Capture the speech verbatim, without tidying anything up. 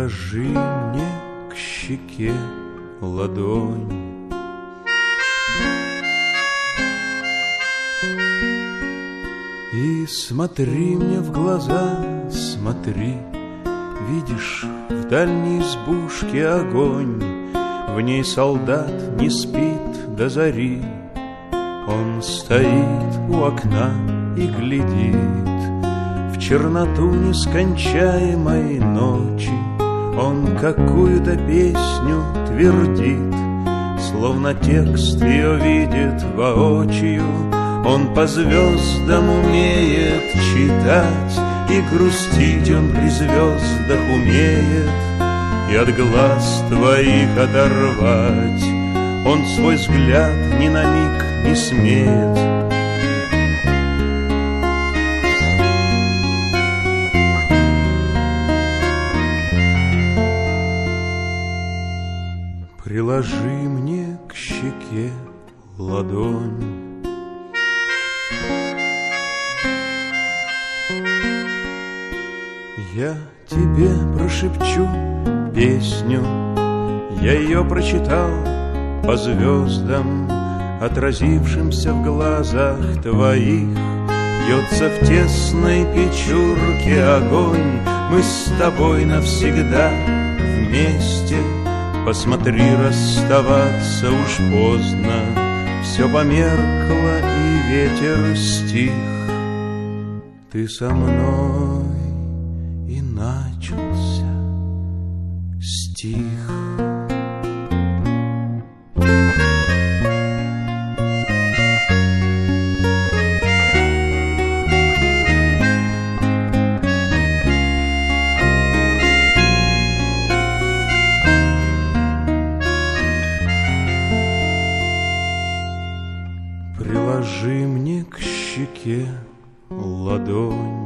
Приложи мне к щеке ладонь. И смотри мне в глаза, смотри. Видишь, в дальней избушке огонь, в ней солдат не спит до зари. Он стоит у окна и глядит в черноту нескончаемой ночи. Он какую-то песню твердит, словно текст ее видит воочию. Он по звездам умеет читать, и грустить он при звездах умеет, и от глаз твоих оторвать он свой взгляд ни на миг не смеет. Приложи мне к щеке ладонь. Я тебе прошепчу песню, я ее прочитал по звездам, отразившимся в глазах твоих. Бьется в тесной печурке огонь, мы с тобой навсегда вместе. Посмотри, расставаться уж поздно, все померкло и ветер стих. Ты со мной, и начался стих. Приложи мне к щеке ладонь.